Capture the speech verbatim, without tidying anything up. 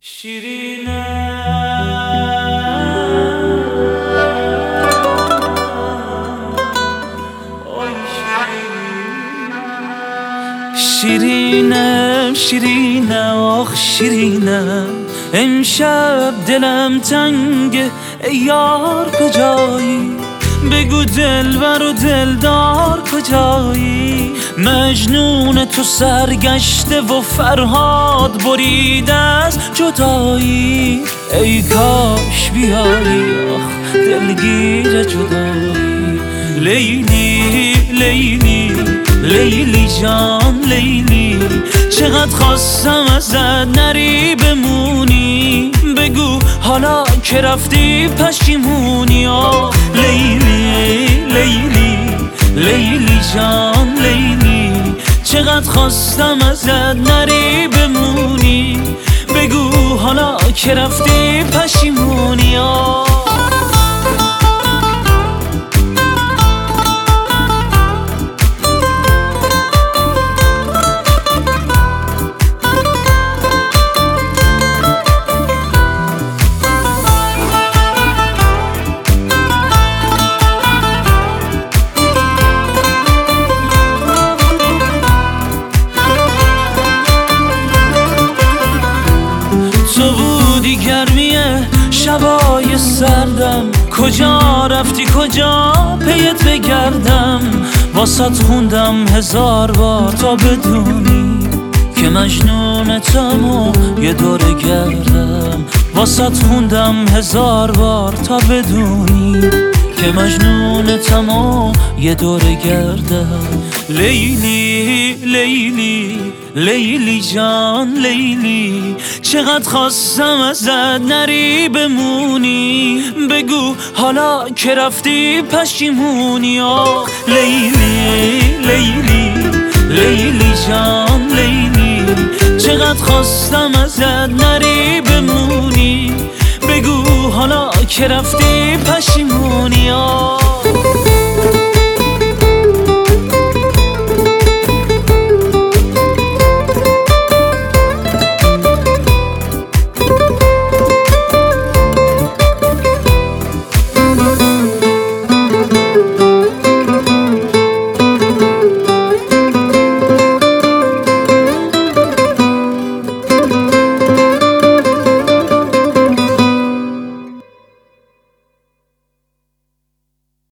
شیرینه شیرینه شیرینه آخ شیرینه امشب دلم تنگه ای یار کجایی؟ بگو دلبر و دلدار کجایی؟ مجنون تو سرگشته و فرهاد بریده از جدایی. ای کاش بیایی آخ دلگیر جدایی. لیلی لیلی لیلی جان لیلی، چقدر خواستم ازت نری بمونی. بگو حالا که رفتی پشیمونی. آه لیلی لیلی لیلی جان لیلی، چقدر خواستم ازت نری بمونی. بگو حالا که رفتی پشیمونی. آه گرمیه شبای سردم، کجا رفتی کجا پیت بگردم؟ واسط خوندم هزار بار تا بدونی که مجنونتم و یه دوره گردم. واسط خوندم هزار بار تا بدونی که مجنونتم و یه دوره گردم. لیلی لیلی لیلی جان لیلی، چقدر خواستم ازت نری بمونی. بگو حالا که رفتی پشیمونی. آه لیلی لیلی لیلی جان لیلی، چقدر خواستم ازت نری بمونی. بگو حالا که رفتی پشیمونی. آه